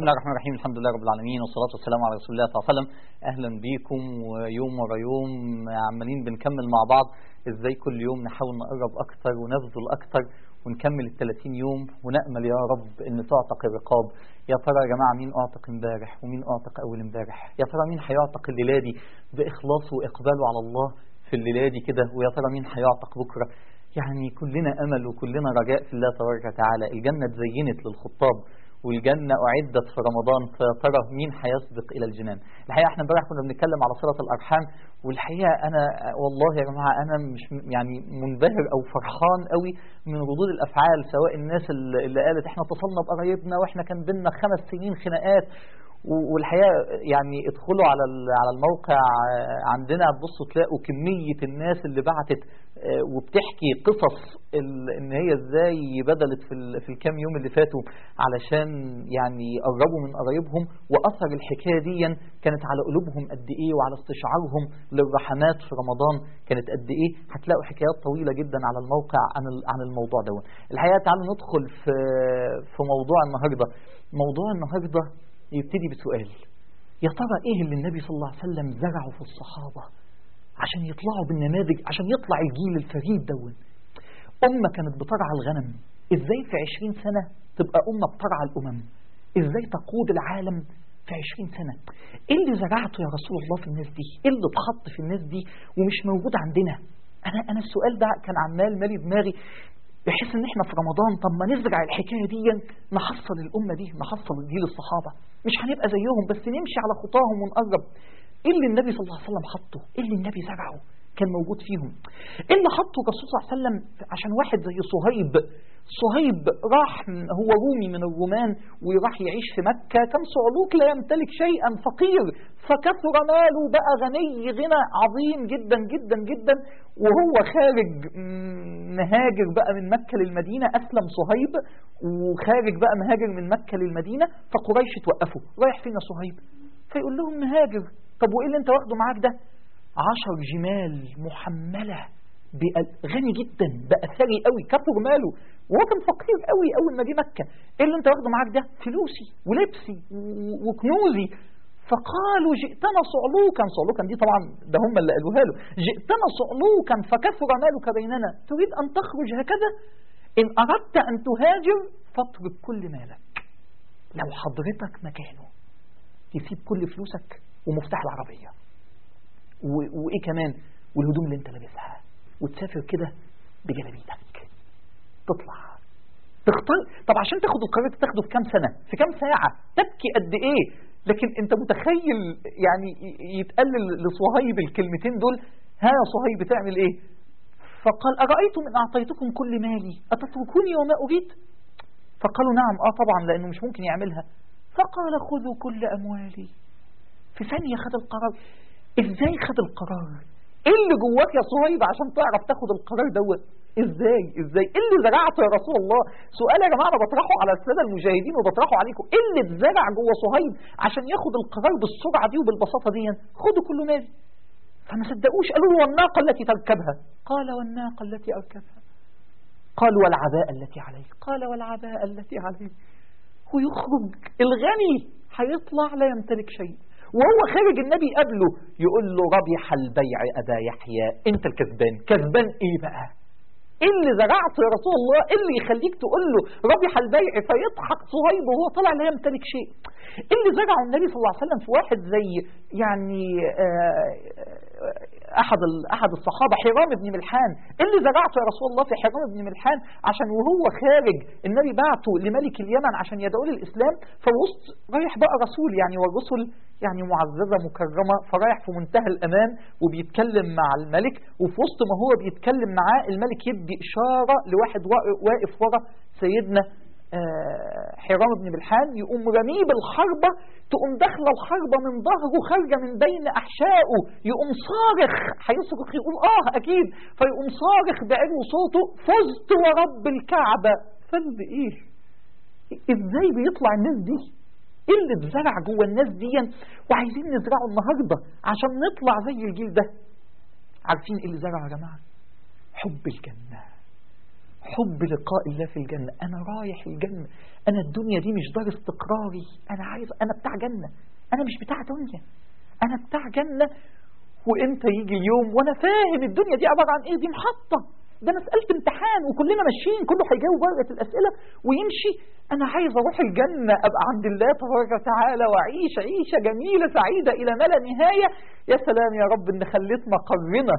بسم الله الرحمن الرحيم. الحمد لله رب العالمين، والصلاة والسلام على رسول الله صلى الله عليه وسلم. أهلا بيكم، ويوم ورا يوم عمالين بنكمل مع بعض إزاي كل يوم نحاول نقرب أكتر ونبذل أكتر ونكمل ال30 يوم، ونأمل يا رب إن تعتق الرقاب. يا ترى يا جماعة مين أعتق امبارح ومين أعتق أول امبارح؟ يا ترى مين هيعتق الليلة دي بإخلاصه وإقباله على الله في الليلة دي كده؟ ويا ترى مين هيعتق بكرة؟ يعني كلنا أمل وكلنا رجاء في الله تبارك وتعالى. الجنة اتزينت للخطاب والجنة أعدت في رمضان، فترى مين هيسبق إلى الجنان. الحقيقة احنا امبارح كنا بنتكلم على صلة الأرحام، والحقيقة أنا والله يا جماعة أنا مش يعني منبهر أو فرحان قوي من ردود الأفعال، سواء الناس اللي قالت احنا اتصلنا بقرايبنا واحنا كان بينا 5 سنين خناقات. والحقيقة يعني ادخلوا على الموقع عندنا، تبصوا تلاقوا كمية الناس اللي بعتت وبتحكي قصص ان هي ازاي بدلت في الكام يوم اللي فاتوا علشان يعني يقربوا من قرايبهم، واثر الحكاية دي كانت على قلوبهم قد ايه وعلى استشعارهم للرحمات في رمضان كانت قد ايه. هتلاقوا حكايات طويلة جدا على الموقع عن الموضوع ده. الحقيقة تعالوا ندخل في موضوع النهاردة. موضوع النهاردة يبتدي بسؤال: يا ترى ايه اللي النبي صلى الله عليه وسلم زرعه في الصحابة عشان يطلعوا بالنماذج، عشان يطلع الجيل الفريد دون؟ أمة كانت بترعى الغنم، ازاي في 20 سنة تبقى أمة بترعى الأمم؟ ازاي تقود العالم في 20 سنة؟ ايه اللي زرعته يا رسول الله في الناس دي؟ ايه اللي اتحط في الناس دي ومش موجود عندنا؟ انا السؤال ده كان عمال مالي دماغي، بحيث ان احنا في رمضان طب ما نزرع الحكاية دي، نحصل الأمة دي، نحصل جيل الصحابة. مش هنبقى زيهم بس نمشي على خطاهم ونقرب. ايه اللي النبي صلى الله عليه وسلم حطه؟ ايه اللي النبي زرعه كان موجود فيهم؟ ايه اللي حطه الرسول صلى الله عليه وسلم عشان واحد زي صهيب راح، هو رومي من الرومان وراح يعيش في مكة، كان صعلوك لا يمتلك شيئا، فقير، فكثر ماله بقى غني غنى عظيم جدا جدا جدا. وهو خارج مهاجر بقى من مكة للمدينة، أسلم صهيب وخارج بقى مهاجر من مكة للمدينة، فقريش توقفوا: رايح فين يا صهيب؟ فيقول لهم مهاجر. طب وإيه اللي انت واخده معاك ده؟ 10 جمال محملة، غني جدا بقى ثري قوي، كثر ماله، وهو كان فقير قوي أول ما جه مكة. ايه اللي انت واخده معاك ده؟ فلوسي ولبسي وكنوزي. فقالوا جئتنا صعلوكا دي طبعا ده هم اللي قالوها له، جئتنا صعلوكا فكثر مالك بيننا، تريد أن تخرج هكذا؟ إن أردت أن تهاجر فاترك كل مالك. لو حضرتك مكانه تسيب كل فلوسك ومفتاح العربية وإيه كمان والهدوم اللي انت لابسها، وتسافر كده بجلابيتك، تطلع تختار. طب عشان تاخد القرار تاخده في كام سنة، في كام ساعة، تبكي قد ايه؟ لكن انت متخيل يعني يتقلل لصهيب الكلمتين دول: ها يا صهيب تعمل ايه؟ فقال: أرأيتم إن أعطيتكم كل مالي أتتركوني وما أريد؟ فقالوا: نعم طبعا، لأنه مش ممكن يعملها. فقال: خذوا كل أموالي. في ثانية خد القرار. ازاي خد القرار؟ ايه اللي جواك يا صهيب عشان تعرف تاخد القرار دوت؟ ازاي ايه اللي زرعته يا رسول الله؟ سؤال يا جماعه انا بطرحه على الساده المشاهدين وبطرحه عليكم: ايه اللي اتزرع جوه صهيب عشان ياخد القرار بالسرعه دي وبالبساطه دي؟ خدوا كل مالي. فما صدقوش، قالوا له: والناقه التي تركبها؟ قال: والناقه التي اركبها. قال: والعباء التي عليه؟ قال: والعباء التي عليه. ويخرج الغني هيطلع لا يمتلك شيء، وهو خارج النبي قبله يقول له: ربح البيع أبا يحيى، انت الكسبان. كسبان ايه بقى؟ ايه اللي زرعته يا رسول الله؟ ايه اللي يخليك تقول له ربح البيع فيضحك صهيب وهو طلع لا يمتلك شيء؟ ايه اللي زرعه النبي صلى الله عليه وسلم في واحد زي يعني احد الصحابة حرام بن ملحان؟ ايه اللي زرعته يا رسول الله في حرام بن ملحان عشان وهو خارج النبي بعته لملك اليمن عشان يدعو للإسلام، فوسط رايح بقى رسول يعني، والرسل يعني معززة مكرمة، فرايح في منتهى الأمان وبيتكلم مع الملك، وفي وسط ما هو بيتكلم معاه الملك يدي إشارة لواحد واقف ورا سيدنا حرام بن ملحان، يقوم رميه بالحربة، تقوم داخله الحربة من ظهره خارجة من بين أحشائه، يقوم صارخ، هيصرخ يقول أكيد، فيقوم صارخ بعلو صوته: فزت ورب الكعبة. فز إيه؟ إزاي بيطلع الناس دي؟ إيه اللي اتزرع جوه الناس دي وعايزين نزرعه النهاردة عشان نطلع زي الجيل ده؟ عارفين إيه اللي زرعه يا جماعة؟ حب الجنة حب لقاء الله في الجنة. أنا رايح الجنة، أنا الدنيا دي مش دار استقراري، أنا بتاع جنة، أنا مش بتاع دنيا، أنا بتاع جنة. وإنت يجي اليوم وأنا فاهم الدنيا دي عبارة عن إيه، دي محطة، ده مسألة امتحان وكلنا ماشيين، كله هيجاوب ورقة الأسئلة ويمشي. أنا عايز أروح الجنة، أبقى عند الله تبارك وتعالى وأعيش عيشة جميلة سعيدة إلى ما لا نهاية. يا سلام يا رب إن خليت مقرنا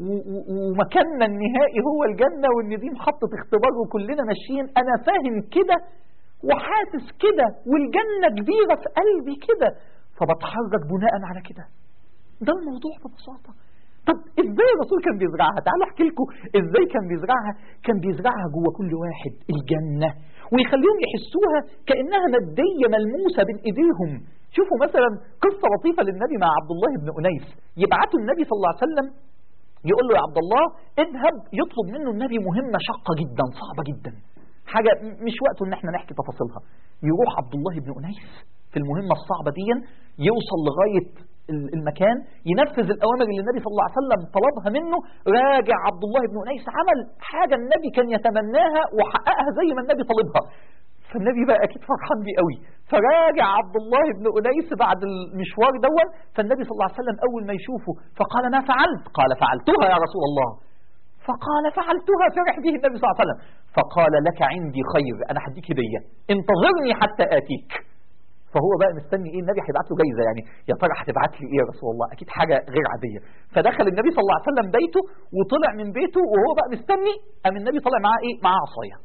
ومكاننا النهائي هو الجنة، وإن دي محطة اختبار وكلنا ماشيين. أنا فاهم كده وحاسس كده، والجنة كبيرة في قلبي كده، فبتحرك بناء على كده. ده الموضوع ببساطة. طب ازاي الرسول كان بيزرعها؟ تعالوا احكي لكم ازاي كان بيزرعها. كان بيزرعها جوه كل واحد الجنة، ويخليهم يحسوها كأنها مادية ملموسة بين ايديهم. شوفوا مثلا قصة لطيفة للنبي مع عبد الله بن أنيس. يبعثوا النبي صلى الله عليه وسلم يقول له يا عبد الله اذهب، يطلب منه النبي مهمة شاقة جدا صعبة جدا، حاجة مش وقته ان احنا نحكي تفاصيلها. يروح عبد الله بن أنيس في المهمة الصعبة دي، يوصل لغاية المكان، ينفذ الأوامر اللي النبي صلى الله عليه وسلم طلبها منه. راجع عبد الله بن أنيس عمل حاجة النبي كان يتمناها وحققها زي ما النبي طلبها. فالنبي بقى أكيد فرحان بيه قوي. فراجع عبد الله بن أنيس بعد المشوار دون، فالنبي صلى الله عليه وسلم أول ما يشوفه فقال ما فعلت؟ قال فعلتها يا رسول الله. فقال فعلتها، فرح به النبي صلى الله عليه وسلم. فقال لك عندي خير، أنا هديك هدية، انتظرني حتى آتيك. فهو بقى مستني ايه؟ النبي هيبعت له جايزه، يعني يا ترى هتبعت لي ايه يا رسول الله؟ اكيد حاجه غير عاديه. فدخل النبي صلى الله عليه وسلم بيته، وطلع من بيته وهو بقى مستني. قام النبي طلع معاه ايه؟ معاه عصايه.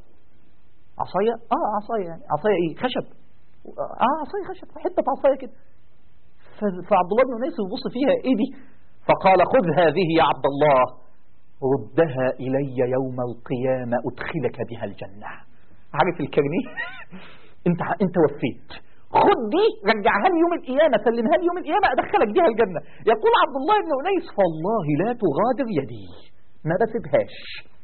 عصايه يعني عصايه ايه؟ خشب. عصايه خشب، حته عصايه كده. فعبد الله بن أنيس يبص فيها، ايه دي؟ فقال خذ هذه يا عبد الله، ردها الي يوم القيامه ادخلك بها الجنه. عارف الكرنيه؟ انت وفيت، خد دي رجعها لي يوم القيامة، سلمها لي يوم القيامة أدخلك بيها الجنة. يقول عبد الله بن أنيس فالله لا تغادر يدي، ما بسيبهاش،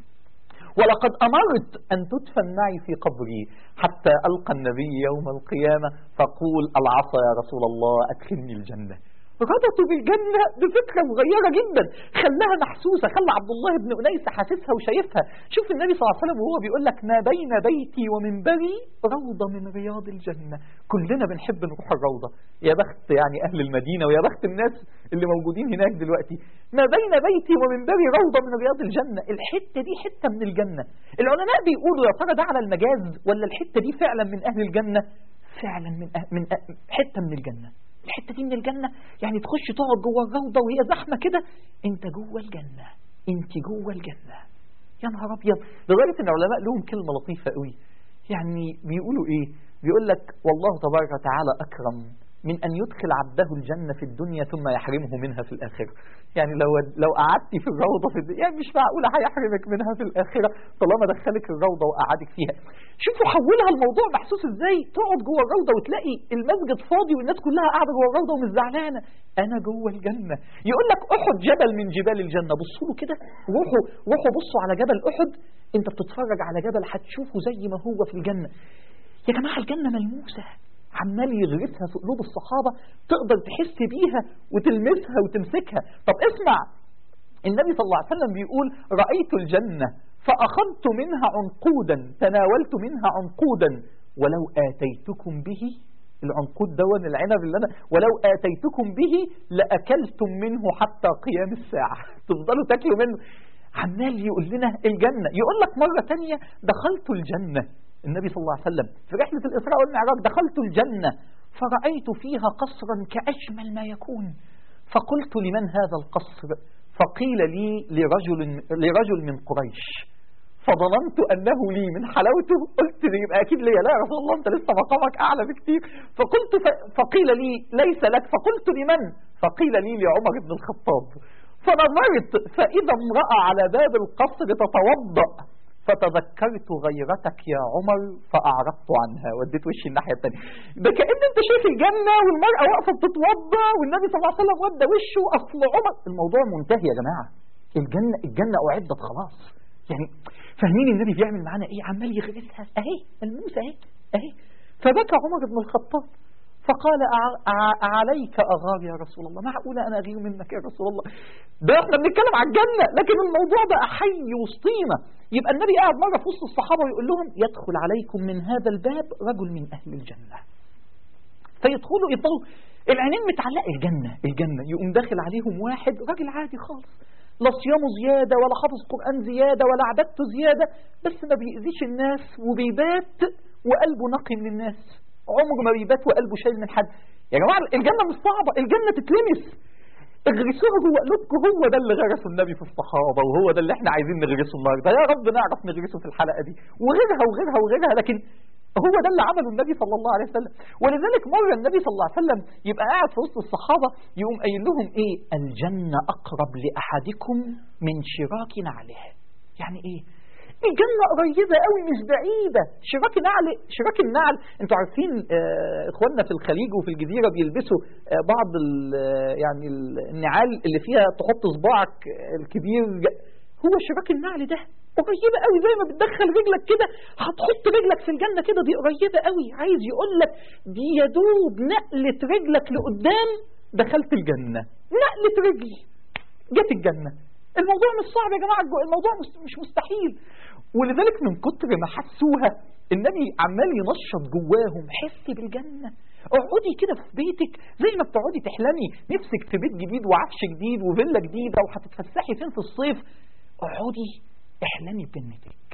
ولقد أمرت أن تدفن معي في قبري حتى ألقى النبي يوم القيامة فقول العصا يا رسول الله أدخلني الجنة. ربطوا بالجنة بفكرة صغيرة جدا، خلاها محسوسة، خلى عبد الله بن أنيس حاسسها وشايفها. شوف النبي صلى الله عليه وسلم وهو بيقول لك ما بين بيتي ومنبري روضة من رياض الجنة. كلنا بنحب نروح الروضة، يا بخت يعني أهل المدينة ويا بخت الناس اللي موجودين هناك دلوقتي. ما بين بيتي ومنبري روضة من رياض الجنة، الحتة دي حتة من الجنة. العلماء بيقولوا يا ترى ده على المجاز ولا الحتة دي فعلا من أهل الجنة؟ فعلا من حتة من الجنة. الحتة دي من الجنة، يعني تخش تقعد جوه الروضة وهي زحمة كده، انت جوه الجنة، انت جوه الجنة. يا نهار ابيض. لدرجة ان العلماء لهم كلمة لطيفة قوي، يعني بيقولوا ايه؟ بيقول لك والله تبارك وتعالى اكرم من ان يدخل عبده الجنة في الدنيا ثم يحرمه منها في الاخرة. يعني لو قعدت في الروضة في الدنيا، يعني مش معقولة هيحرمك منها في الاخرة طالما دخلك الروضة وقعدك فيها. شوفوا حولها الموضوع محسوس ازاي، تقعد جوه الروضة وتلاقي المسجد فاضي والناس كلها قاعدة جوه الروضة ومش زعلانة، انا جوه الجنة. يقول لك احد جبل من جبال الجنة، بصوا له كده، روحوا بصوا على جبل احد، انت بتتفرج على جبل هتشوفه زي ما هو في الجنة. يا جماعة الجنة ملموسة، عمال يغرسها في قلوب الصحابة، تقدر تحس بيها وتلمسها وتمسكها. طب اسمع، النبي صلى الله عليه وسلم بيقول رأيت الجنة فأخذت منها عنقودا، تناولت منها عنقودا، ولو آتيتكم به، العنقود دون العنب اللي أنا، ولو آتيتكم به لأكلتم منه حتى قيام الساعة، تفضلوا تاكلوا منه. عمال يقول لنا الجنة. يقول لك مرة تانية دخلت الجنة، النبي صلى الله عليه وسلم في رحلة الإسراء والمعراج، دخلت الجنة فرأيت فيها قصرا كأجمل ما يكون، فقلت لمن هذا القصر؟ فقيل لي لرجل من قريش، فظننت أنه لي من حلاوته، قلت لي يبقى أكيد لي، لا يا رسول الله أنت لسه مقامك أعلى بكتير. فقلت فقيل لي ليس لك، فقلت لمن؟ فقيل لي لعمر بن الخطاب. فنظرت فإذا امرأة على باب القصر تتوضأ، فتذكرت غيرتك يا عمر فأعرضت عنها، وديت وشي الناحية الثانية. ده كأن انت شايف الجنة والمرأة واقفة بتتوضأ والنبي صلى الله عليه وسلم ودى وشه، أصل عمر. الموضوع منتهي يا جماعة، الجنة أعدت خلاص. يعني فاهمين النبي بيعمل معانا ايه؟ عمال يغرسها اهي، الموسى اهي. فبكى عمر بن الخطاب فقال عليك أغار يا رسول الله؟ معقولة أنا أغير منك يا رسول الله؟ ده احنا بنتكلم على الجنة، لكن الموضوع ده حي وسطينا. يبقى النبي قاعد مرة في وسط الصحابة ويقول لهم يدخل عليكم من هذا الباب رجل من أهل الجنة، فيدخلوا يفضلوا العينين متعلقة الجنة، يقوم داخل عليهم واحد راجل عادي خالص، لا صيامه زيادة ولا حافظ قرآن زيادة ولا عبادته زيادة، بس ما بيأذيش الناس وبيبات وقلبه نقي من الناس، عمره ما بيبات وقلبه شايل من حد. يا جماعة الجنة مش صعبة، الجنة تتلمس، اغرسوها جوه قلوبكم. هو ده اللي غرسه النبي في الصحابة، وهو ده اللي احنا عايزين نغرسه النهارده. يا رب نعرف نغرسه في الحلقة دي وغيرها وغيرها وغيرها، لكن هو ده اللي عمله النبي صلى الله عليه وسلم. ولذلك مرة النبي صلى الله عليه وسلم يبقى قاعد في وسط الصحابة يقوم قايل لهم ايه؟ الجنة أقرب لأحدكم من شراك نعله. يعني ايه؟ الجنة قريبة قوي مش بعيدة. شراك النعل، انتوا عارفين اخواننا في الخليج وفي الجزيرة بيلبسوا بعض يعني النعال اللي فيها تحط صباعك الكبير، هو شراك النعل ده قريبة قوي، زي ما بتدخل رجلك كده هتحط رجلك في الجنة كده، دي قريبة قوي. عايز يقول لك دي يدوب نقلة رجلك لقدام دخلت الجنة، نقلة رجل جت الجنة. الموضوع مش صعب يا جماعة، الموضوع مش مستحيل. ولذلك من كتر ما حسوها النبي عمال ينشط جواهم حس بالجنة. اقعدي كده في بيتك زي ما بتقعدي تحلمي نفسك في بيت جديد وعفش جديد وفيلا جديدة وهتتفسحي فين في الصيف، اقعدي احلمي بجنتك.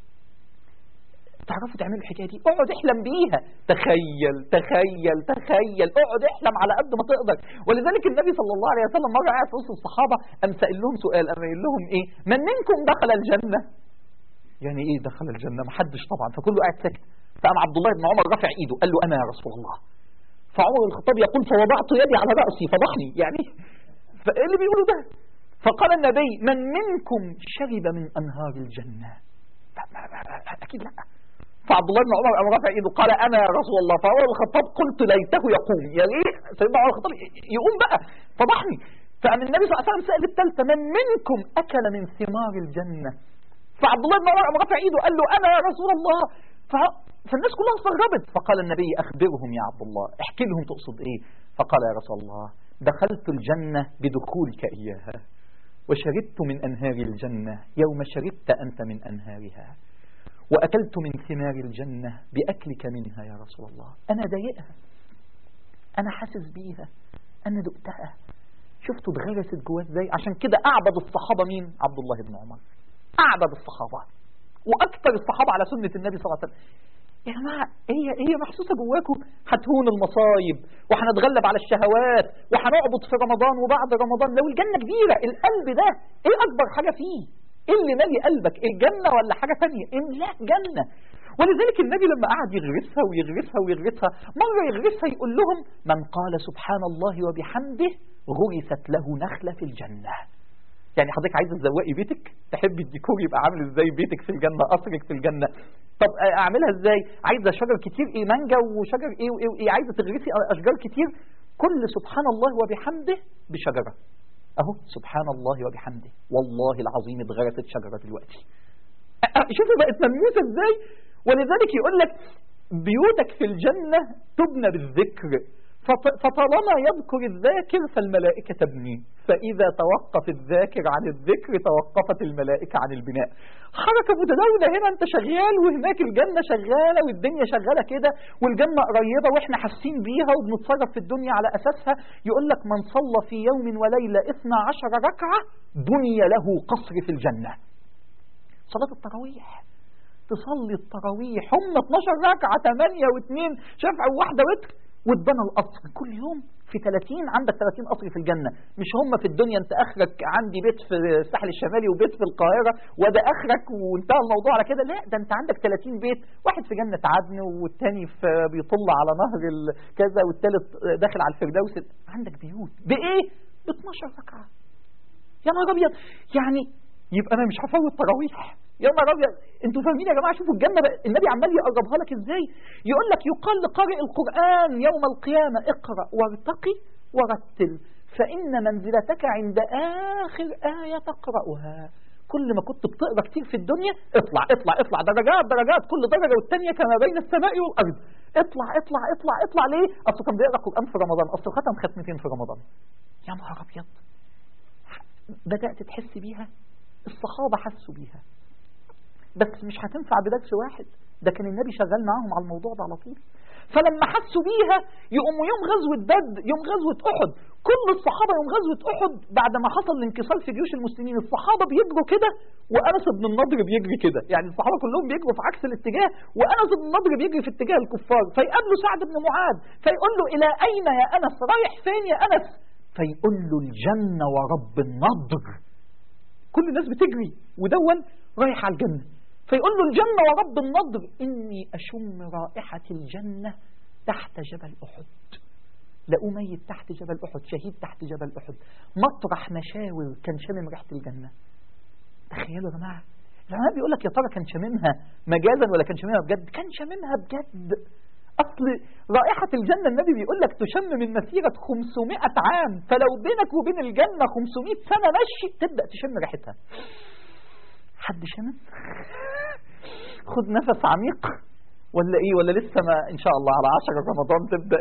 تعرفوا تعملوا الحكايه دي؟ اقعد احلم بيها، تخيل تخيل تخيل، اقعد احلم على قد ما تقدر. ولذلك النبي صلى الله عليه وسلم مره قاعد في وسط الصحابه قام سائل لهم سؤال، قام قايل لهم ايه؟ من منكم دخل الجنه؟ يعني ايه دخل الجنه؟ ما حدش طبعا، فكله قاعد ساكت. فقام عبد الله بن عمر رافع ايده قال له انا يا رسول الله. فعمر بن الخطاب يقول فوضعت يدي على راسي فضحني، يعني فايه اللي بيقولوا ده؟ فقال النبي من منكم شرب من انهار الجنه؟ اكيد لا. فعبد الله بن عمر قام رافع ايده قال انا يا رسول الله. فعمر بن الخطاب قلت ليته يقوم، يعني ايه سيدنا عمر الخطاب يقوم بقى فضحني. فقام النبي صلى الله عليه وسلم سأل الثالثه من منكم اكل من ثمار الجنه؟ فعبد الله بن عمر قام رافع ايده قال له انا يا رسول الله. فالناس كلها استغربت. فقال النبي اخبرهم يا عبد الله، احكي لهم تقصد ايه. فقال يا رسول الله دخلت الجنه بدخولك اياها، وشربت من انهار الجنه يوم شربت انت من انهارها، وأكلت من ثمار الجنة بأكلك منها يا رسول الله. أنا ضايقها، أنا حاسس بيها، أنا دقتها. شفتوا اتغرست جواه ازاي؟ عشان كده أعبد الصحابة مين؟ عبد الله بن عمر، أعبد الصحابة وأكثر الصحابة على سنة النبي صلى الله عليه وسلم. يا جماعة هي محسوسة جواكم، هتهون المصايب وهنتغلب على الشهوات وهنعبد في رمضان وبعد رمضان. لو الجنة كبيرة، القلب ده إيه أكبر حاجة فيه؟ ايه اللي مالي قلبك؟ الجنة ولا حاجة ثانية؟ لا جنة. ولذلك النبي لما قعد يغرسها ويغرسها ويغرسها، مرة يغرسها يقول لهم من قال سبحان الله وبحمده غرست له نخلة في الجنة. يعني حضرتك عايزة تزوقي بيتك، تحبي الديكور يبقى عامل ازاي بيتك في الجنة، قصرك في الجنة، طب اعملها ازاي؟ عايزة شجر كتير، ايه مانجا وشجر ايه وايه وايه، عايزة تغرسي اشجار كتير، كل سبحان الله وبحمده بشجرة. اهو سبحان الله وبحمده والله العظيم اتغرست شجرة دلوقتي. شوفوا بقت ملموسة ازاي. ولذلك يقول لك بيوتك في الجنة تبنى بالذكر، فطالما يذكر الذاكر فالملائكة تبني، فإذا توقف الذاكر عن الذكر توقفت الملائكة عن البناء. حركة متداولة، هنا انت شغال وهناك الجنة شغالة والدنيا شغالة كده، والجنة قريبة واحنا حاسين بيها وبنتصرف في الدنيا على أساسها. يقول لك من صلى في يوم وليلة 12 ركعة بني له قصر في الجنة. صلاة التراويح، تصلي التراويح هم 12 ركعة، 8 و2 شفع وواحدة وتر، واتبنى القصر كل يوم في 30، عندك 30 قصر في الجنة. مش هم في الدنيا انت اخرك عندي بيت في الساحل الشمالي وبيت في القاهرة وده اخرك وانتهى الموضوع على كده، لا ده انت عندك 30 بيت، واحد في جنة عدن والتاني بيطل على نهر كذا والتالت داخل على الفردوس. عندك بيوت بايه؟ ب 12 ركعة. يا نهار ابيض، يعني يبقى انا مش هفوت تراويح. يا نهار ابيض، انتوا فاهمين يا جماعه؟ شوفوا الجنه بقى النبي عمال يقربها لك ازاي. يقول لك يقال لقارئ القران يوم القيامه اقرا وارتقي ورتل فان منزلتك عند اخر ايه تقراها. كل ما كنت بتقرا كتير في الدنيا اطلع اطلع اطلع درجات درجات، كل درجه والثانيه كما بين السماء والارض. اطلع اطلع اطلع اطلع. ليه؟ اصله كان بيقرا قرآن في رمضان، اصله ختم ختمتين في رمضان. يا نهار ابيض. بدأت تحس بيها، الصحابة حسوا بيها، بس مش هتنفع بدرس واحد، ده كان النبي شغال معاهم على الموضوع ده على طول. فلما حسوا بيها يقوموا يوم غزوة بدر، يوم غزوة أحد، كل الصحابة يوم غزوة أحد بعد ما حصل الانكسار في جيوش المسلمين، الصحابة بيجروا كده وأنس بن النضر بيجري كده، يعني الصحابة كلهم بيجروا في عكس الاتجاه وأنس بن النضر بيجري في اتجاه الكفار. فيقابله سعد بن معاذ فيقول له إلى أين يا أنس؟ رايح فين يا أنس؟ فيقول له الجنة ورب النضر. كل الناس بتجري ودون رايح على الجنة، فيقول له الجنة ورب النضر إني أشم رائحة الجنة تحت جبل أحد. لقوا ميت تحت جبل أحد، شهيد تحت جبل أحد، مطرح مشاور كان شامم ريحة الجنة. تخيلوا يا جماعة، العلماء بيقول لك يا ترى كان شاممها مجازا ولا كان شاممها بجد؟ كان شاممها بجد. أصل رائحة الجنة النبي بيقول لك تشم من مسيرة 500 عام، فلو بينك وبين الجنة 500 سنة مشي تبدأ تشم ريحتها. حد شمم؟ خد نفس عميق ولا ايه؟ ولا لسه ما ان شاء الله على 10 رمضان تبدأ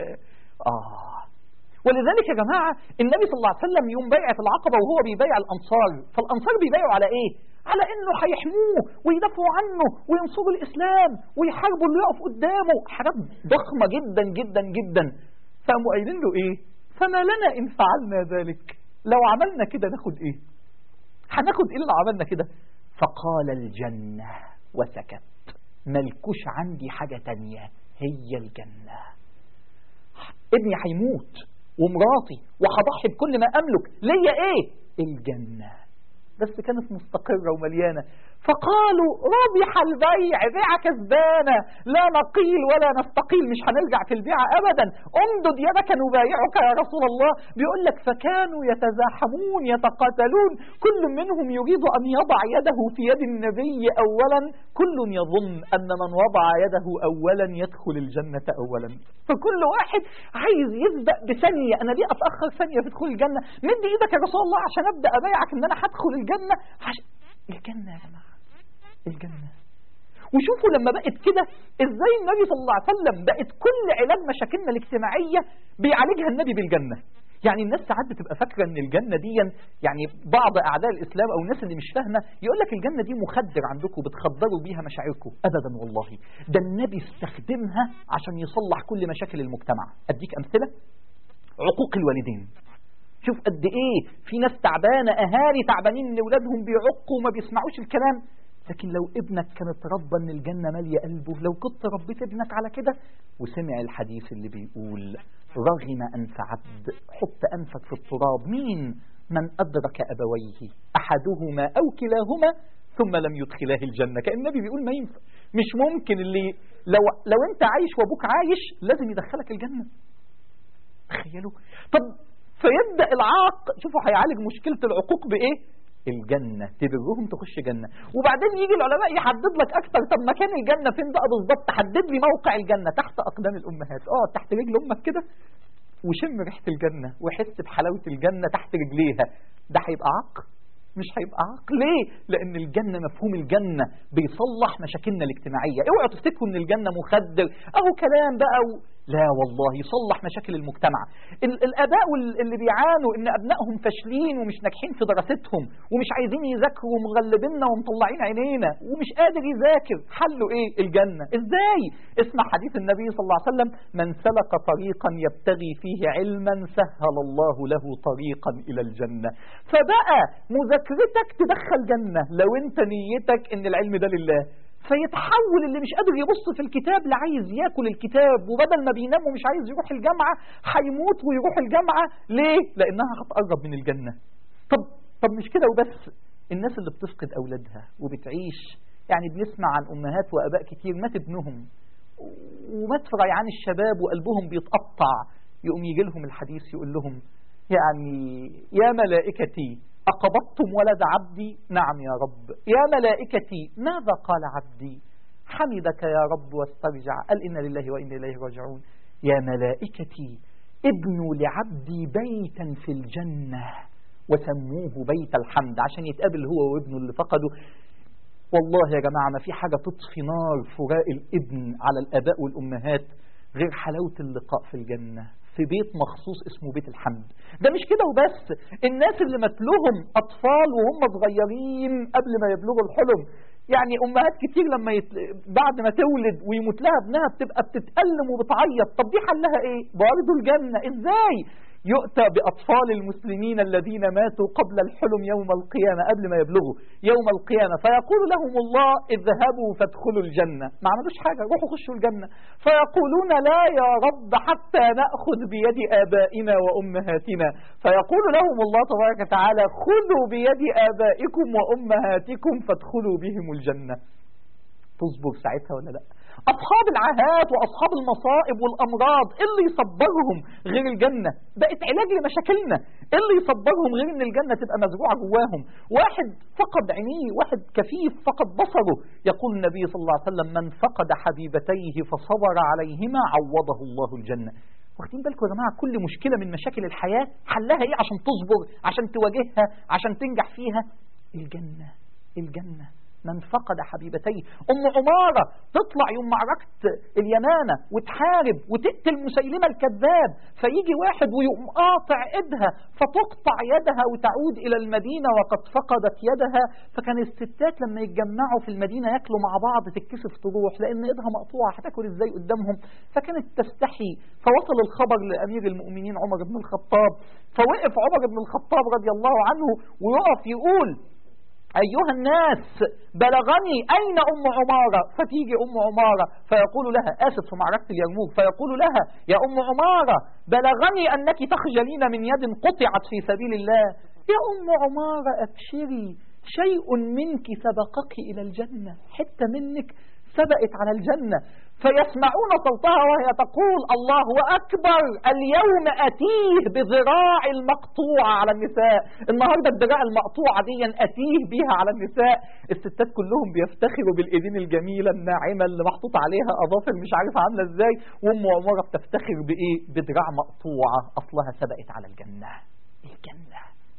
ولذلك يا جماعة النبي صلى الله عليه وسلم يوم بيعة العقبة وهو بيبيع الأنصار، فالأنصار بيبيعوا على ايه؟ على انه هيحموه ويدافعوا عنه وينصروا الإسلام ويحاربوا اللي يقف قدامه، حاجات ضخمة جدا جدا جدا. فقاموا قايلين له ايه؟ فما لنا إن فعلنا ذلك، لو عملنا كده ناخد ايه؟ هناخد ايه اللي عملنا كده؟ فقال الجنة وسكت. ملكوش عندي حاجة تانية، هي الجنة. ابني هيموت ومراتي وهضحي بكل ما أملك، ليا ايه؟ الجنة. بس كانت مستقرة ومليانة. فقالوا ربح البيع، بيعة كسبانة، لا نقيل ولا نستقيل، مش هنرجع في البيعة أبدا، امدد يدك نبايعك يا رسول الله. بيقول لك فكانوا يتزاحمون يتقاتلون، كل منهم يريد أن يضع يده في يد النبي أولا، كل يظن أن من وضع يده أولا يدخل الجنة أولا. فكل واحد عايز يسبق بثانية، أنا ليه أتأخر ثانية في دخول الجنة؟ مد إيدك يا رسول الله عشان أبدأ أبايعك إن أنا هدخل الجنة. الجنة يا جماعة، الجنة. وشوفوا لما بقت كده ازاي النبي صلى الله عليه وسلم بقت كل علاج مشاكلنا الاجتماعية بيعالجها النبي بالجنة. يعني الناس ساعات بتبقى فاكرة ان الجنة دي، يعني بعض اعداء الاسلام او الناس اللي مش فاهمة يقول لك الجنة دي مخدر عندكم بتخدروا بيها مشاعركم. ابدا والله، ده النبي استخدمها عشان يصلح كل مشاكل المجتمع. اديك امثلة: عقوق الوالدين. شوف قد ايه في ناس تعبانة، اهالي تعبانين ان اولادهم بيعقوا وما بيسمعوش الكلام، لكن لو ابنك كان اتربى ان الجنة مالية قلبه، لو كنت ربيت ابنك على كده وسمع الحديث اللي بيقول رغم أنف عبد، حط أنفك في التراب، مين؟ من أدرك أبويه أحدهما أو كلاهما ثم لم يدخلاه الجنة. كأن النبي بيقول ما ينفع، مش ممكن اللي لو انت عايش وابوك عايش لازم يدخلك الجنة. تخيلوا. طب فيبدأ العاق، شوفوا هيعالج مشكلة العقوق بإيه؟ الجنة، تبرهم تخش جنة. وبعدين يجي العلماء يحدد لك أكتر، طب مكان الجنة فين بقى بالظبط؟ حدد لي موقع الجنة. تحت أقدام الأمهات، تحت رجل أمك كده، وشم ريحة الجنة وحس بحلاوة الجنة تحت رجليها. ده هيبقى عاق؟ مش هيبقى عاق. ليه؟ لأن الجنة، مفهوم الجنة بيصلح مشاكلنا الاجتماعية. اوعوا تفتكروا ان الجنة مخدر اهو كلام بقى لا والله، يصلح مشاكل المجتمع. الآباء اللي بيعانوا ان أبنائهم فاشلين ومش ناجحين في دراستهم ومش عايزين يذاكروا ومغلبيننا ومطلعين عينينا ومش قادر يذاكر، حله ايه؟ الجنة. ازاي؟ اسمع حديث النبي صلى الله عليه وسلم: من سلك طريقا يبتغي فيه علما سهل الله له طريقا إلى الجنة. فبقى مذاكرتك تدخل جنة لو انت نيتك ان العلم ده لله، فيتحول اللي مش قادر يبص في الكتاب لعايز ياكل الكتاب، وبدل ما بينام ومش عايز يروح الجامعة هيموت ويروح الجامعة. ليه؟ لأنها هتقرب من الجنة. طب مش كده وبس، الناس اللي بتفقد أولادها وبتعيش، يعني بنسمع عن أمهات وأباء كتير مات ابنهم ومات في ريعان الشباب وقلبهم بيتقطع، يقوم يجي لهم الحديث يقول لهم يعني يا ملائكتي أقبضتم ولد عبدي؟ نعم يا رب. يا ملائكتي ماذا قال عبدي؟ حمدك يا رب واسترجع، قال إنا لله وإنا إليه راجعون. يا ملائكتي ابنوا لعبدي بيتا في الجنة وسموه بيت الحمد، عشان يتقابل هو وابنه اللي فقده. والله يا جماعة ما في حاجة تطفي نار فراق الابن على الآباء والأمهات غير حلاوة اللقاء في الجنة في بيت مخصوص اسمه بيت الحمد. ده مش كده وبس، الناس اللي مات لهم أطفال وهم صغيرين قبل ما يبلغوا الحلم، يعني أمهات كتير لما بعد ما تولد ويموت لها ابنها بتبقى بتتألم وبتعيط. طب دي حلها ايه؟ برضه الجنة. ازاي؟ يؤتى بأطفال المسلمين الذين ماتوا قبل الحلم يوم القيامة، قبل ما يبلغوا يوم القيامة، فيقول لهم الله اذهبوا فادخلوا الجنة. ما عملوش حاجة، روحوا خشوا الجنة. فيقولون لا يا رب حتى نأخذ بيد آبائنا وأمهاتنا. فيقول لهم الله تبارك وتعالى خذوا بيد آبائكم وأمهاتكم فادخلوا بهم الجنة. تصبر ساعتها ولا لا؟ أصحاب العاهات وأصحاب المصائب والأمراض اللي يصبرهم غير الجنة، بقت علاج لمشاكلنا. اللي يصبرهم غير إن الجنة تبقى مزروعة جواهم. واحد فقد عينيه، واحد كفيف فقد بصره، يقول النبي صلى الله عليه وسلم من فقد حبيبتيه فصبر عليهما عوضه الله الجنة. واخدين بالكم يا جماعة؟ كل مشكلة من مشاكل الحياة حلها إيه عشان تصبر، عشان تواجهها، عشان تنجح فيها؟ الجنة. الجنة. من فقد حبيبتيه. أم عمارة تطلع يوم معركة اليمامة وتحارب وتقتل مسيلمة الكذاب، فيجي واحد ويقوم قاطع إيدها فتقطع يدها وتعود إلى المدينة وقد فقدت يدها. فكان الستات لما يتجمعوا في المدينة يأكلوا مع بعض تتكسف تروح لأن إيدها مقطوعة، هتاكل إزاي قدامهم؟ فكانت تستحي. فوصل الخبر لأمير المؤمنين عمر بن الخطاب، فوقف عمر بن الخطاب رضي الله عنه ويقف يقول أيها الناس بلغني أين أم عمارة؟ فتيجي أم عمارة فيقول لها، آسف في معركة اليرموك، فيقول لها يا أم عمارة بلغني أنك تخجلين من يد قطعت في سبيل الله. يا أم عمارة أبشري، شيء منك سبقك إلى الجنة، حتى منك سبقت على الجنة. فيسمعون صوتها وهي تقول الله أكبر اليوم أتيه بذراع المقطوعة على النساء. النهاردة الذراع المقطوعة دي أتيه بيها على النساء. الستات كلهم بيفتخروا بالإيدين الجميلة الناعمة اللي محطوط عليها أظافر مش عارفة عاملة إزاي، وأم عمارة بتفتخر بإيه؟ بذراع مقطوعة أصلها سبقت على الجنة. الجنة.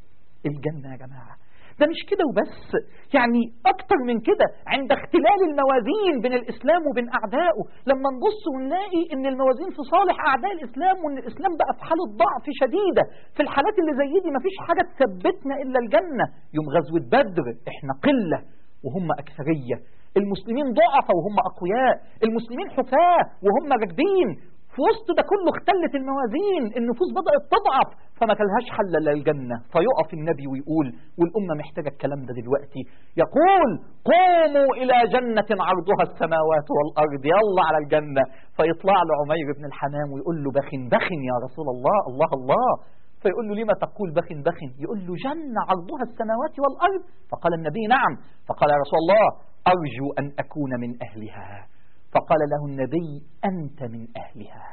الجنة يا جماعة. ده مش كده وبس، يعني أكتر من كده. عند اختلال الموازين بين الإسلام وبين أعدائه، لما نبص ونلاقي إن الموازين في صالح أعداء الإسلام وإن الإسلام بقى في حالة ضعف شديدة، في الحالات اللي زي دي مفيش حاجة تثبتنا إلا الجنة. يوم غزوة بدر إحنا قلة وهم أكثرية، المسلمين ضعفة وهم أقوياء، المسلمين حفاة وهم راكبين. في وسط ده كله اختلت الموازين، النفوس بدأت تضعف، فما كلهاش حل الا الجنة. فيقف النبي ويقول، والأمة محتاجة الكلام ده دلوقتي، يقول قوموا إلى جنة عرضها السماوات والأرض، يلا على الجنة. فيطلع له عمير بن الحمام ويقول له بخن بخن يا رسول الله. الله الله. فيقول له لما تقول بخن بخن؟ يقول له جنة عرضها السماوات والأرض. فقال النبي نعم. فقال يا رسول الله أرجو أن أكون من أهلها. فقال له النبي أنت من أهلها.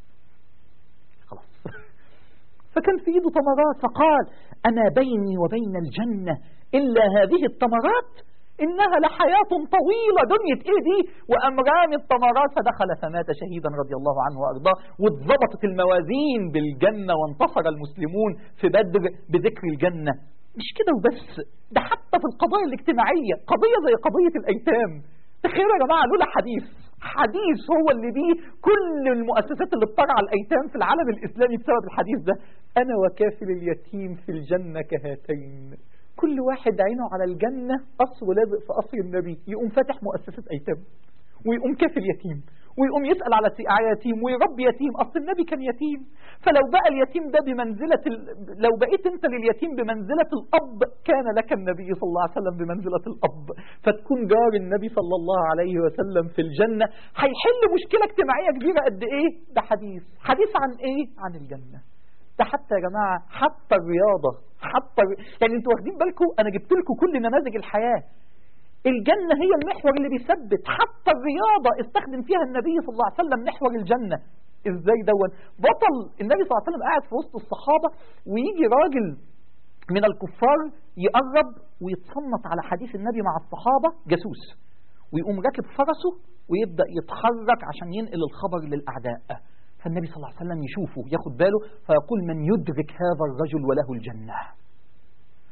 خلاص. فكان في إيده تمرات، فقال أما بيني وبين الجنة إلا هذه التمرات؟ إنها لحياة طويلة، دنيا إيه دي؟ وأمرام التمرات. فدخل فمات شهيدا رضي الله عنه وأرضاه. واتظبطت الموازين بالجنة وانتصر المسلمون في بدر بذكر الجنة. مش كده وبس، ده حتى في القضايا الاجتماعية، قضية زي قضية الأيتام. تخيلوا يا جماعة لولا حديث هو اللي بيه كل المؤسسات اللي بترعى الأيتام في العالم الإسلامي بسبب الحديث ده. أنا وكافل اليتيم في الجنة كهاتين. كل واحد عينه على الجنة، قصر لازق في قصر النبي، يقوم فاتح مؤسسة أيتام ويقوم كافل يتيم ويقوم يسأل على يتيم ويربي يتيم. أصل النبي كان يتيم، فلو بقى اليتيم ده بمنزلة لو بقيت أنت لليتيم بمنزلة الأب، كان لك النبي صلى الله عليه وسلم بمنزلة الأب، فتكون جار النبي صلى الله عليه وسلم في الجنة. هيحل مشكلة اجتماعية كبيرة قد إيه؟ ده حديث عن إيه؟ عن الجنة. ده حتى يا جماعة حتى الرياضة، يعني انتوا واخدين بالكم؟ أنا جبت لكم كل نماذج الحياة. الجنة هي المحور اللي بيثبت. حتى الرياضة استخدم فيها النبي صلى الله عليه وسلم محور الجنة. ازاي دون؟ بطل النبي صلى الله عليه وسلم قاعد في وسط الصحابة ويجي راجل من الكفار يقرب ويتصنت على حديث النبي مع الصحابة، جاسوس، ويقوم راكب فرسه ويبدأ يتحرك عشان ينقل الخبر للأعداء. فالنبي صلى الله عليه وسلم يشوفه، ياخد باله، فيقول من يدرك هذا الرجل وله الجنة.